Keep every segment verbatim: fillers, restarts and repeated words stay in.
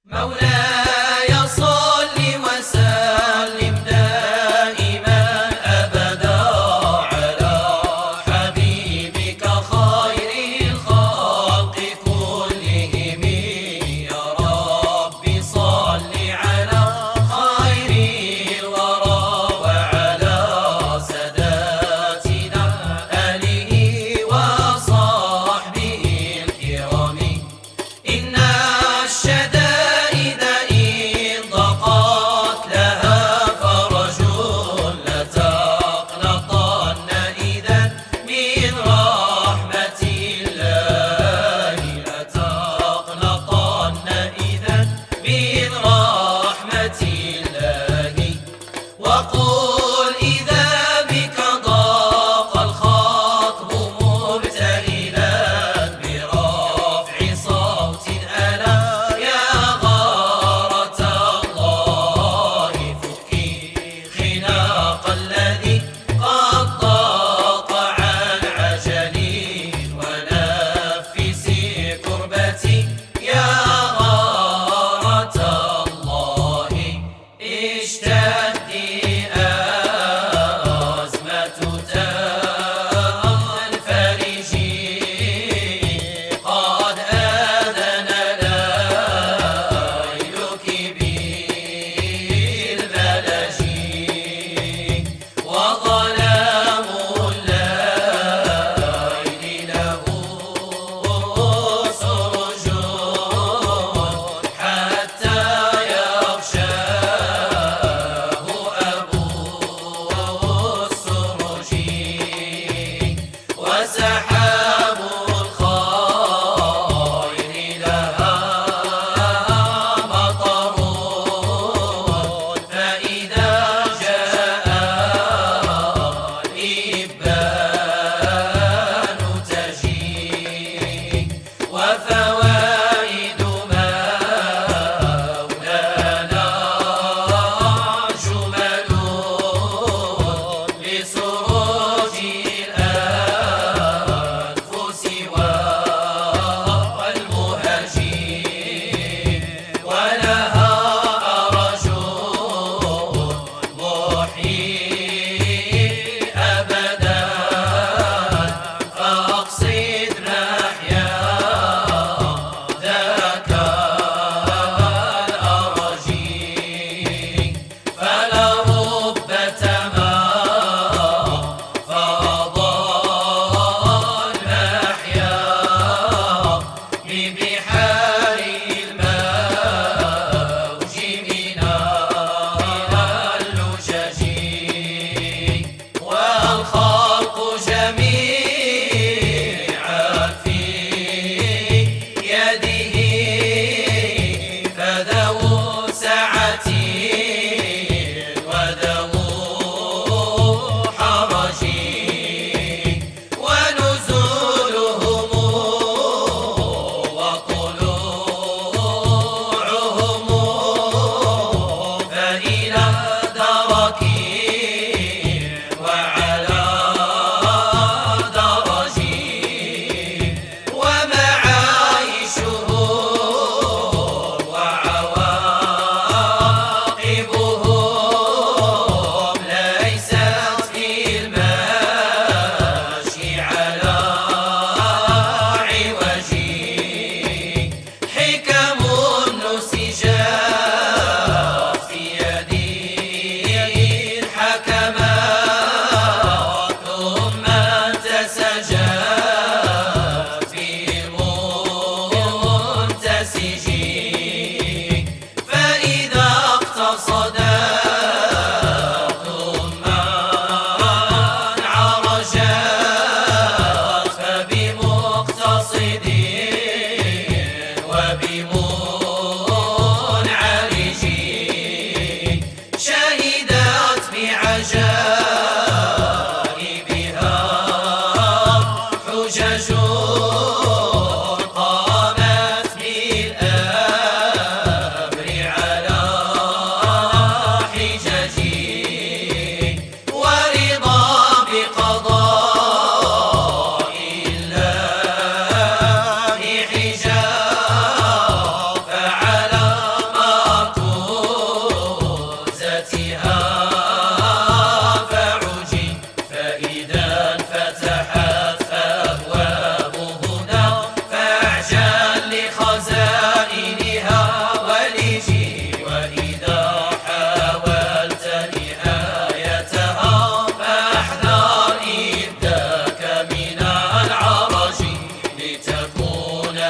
مولاي صل وسلم دائما أبدا على حبيبك خير الخلق كلهم. يا رب صل على خير الورى وعلى ساداتنا آله وصحبه الكرام. إن الشدائد إن ضاقت لها فرج لا تقنطن إذا من رحمة الله، لا تقنطن إذا من رحمة الله. وقل إذا بك ضاق الخطب مبتهلا برفع صوت ألا يا غارة الله فكي خناق الذي قد ضاق عن عجل ونفسي كربتي يا غارة الله. اشتدي أزمة تنفرجي قد آذن ليلك بالبلج وظلام الليل له سرج حتى يغشاه أبو السرج. وسحاب الخير لها مطر فإذا جاء الإبان تجي. وفوائد مولانا جمل لسروج الأنفس والمهج. ولها أرج محيي أبدا فاقصد محيا ذاك الأرج. فلرب تمام فاض المحيا ببحار الموج من اللجج. والخلق جميعا في يده فذو سعة وذو حرج. ونزولهم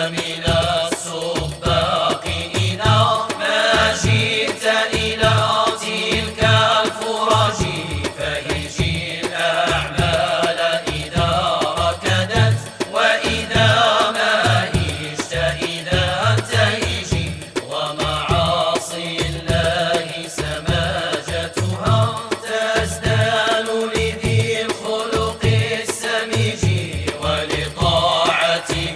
من السباق إذا ما جئت إلى تلك الفرج فهج الأعمال إذا ركدت وإذا ما هجت إذا تهجي ومعاصي الله سماجتها تزدان لذي الخلق السمج ولطاعته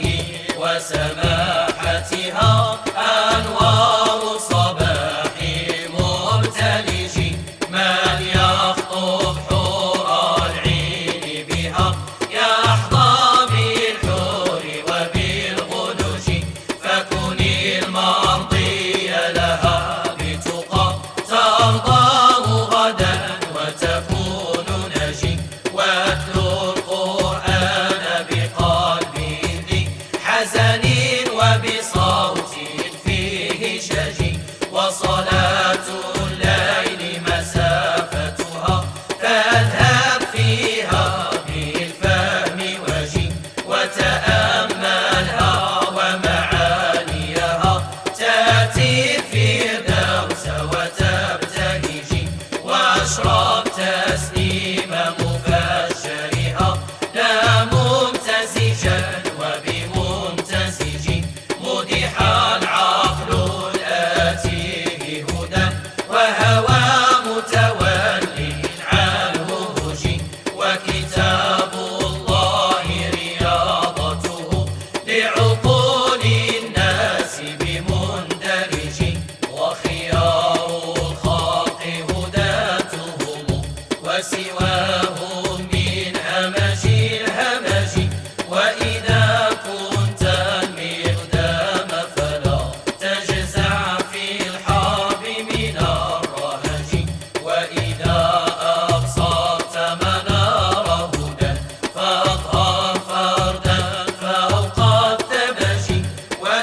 وسماحتها أنوار صباح مبتلج من يخطب حور العين بها يحظى بالحور وبالغلج فكن المرضي لها بتقى ترضاه غدا وتكون نجي واتلو القرآن بقلب ذي حزن وبصوت فيه شجي وصلاة الليل مسافتها فاذهب فيها بالفهم وجي وتأملها ومعانيها تأتي الفردوس وتبتهجي واشرب تسنيم مفجرها لا ممتزجا وبممتزج مدح العقل الآتيه هدى وهوى متول عنه هجي وكتاب الله رياضته لعقول الناس بمندرج وخيار الخلق هداتهم وسواهم من همج الهمج وإذا كنت المقدام فلا تجزع في الحرب من الرهج وإذا أبصرت منار هدى فاظهر فردا فوق الثبج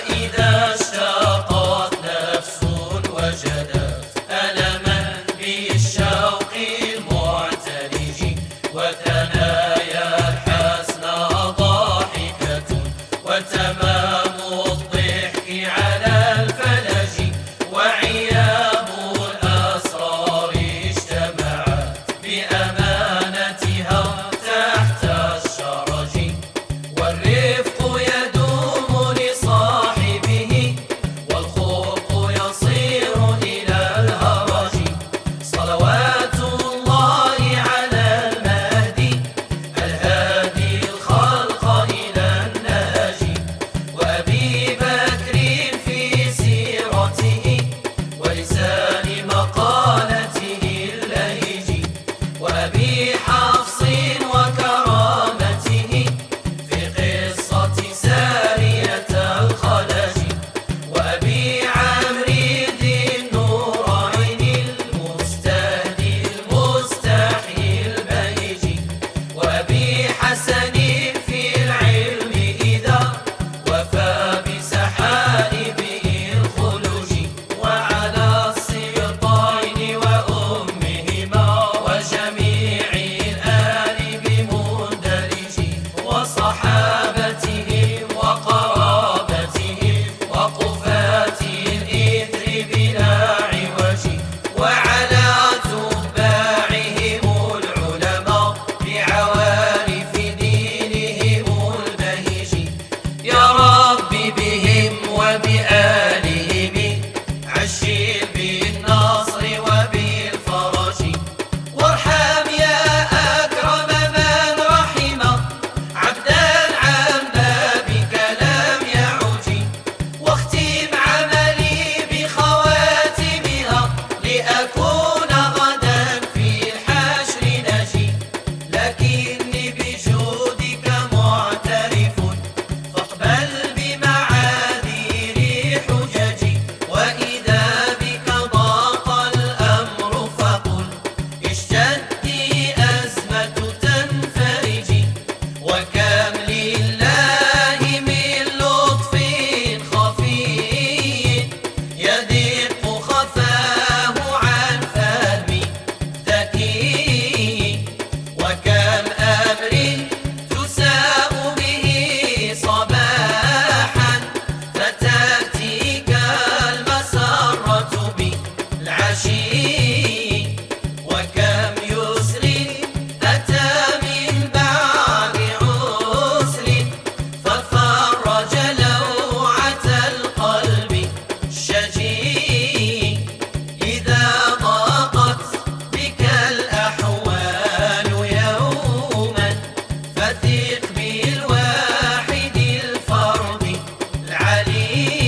علي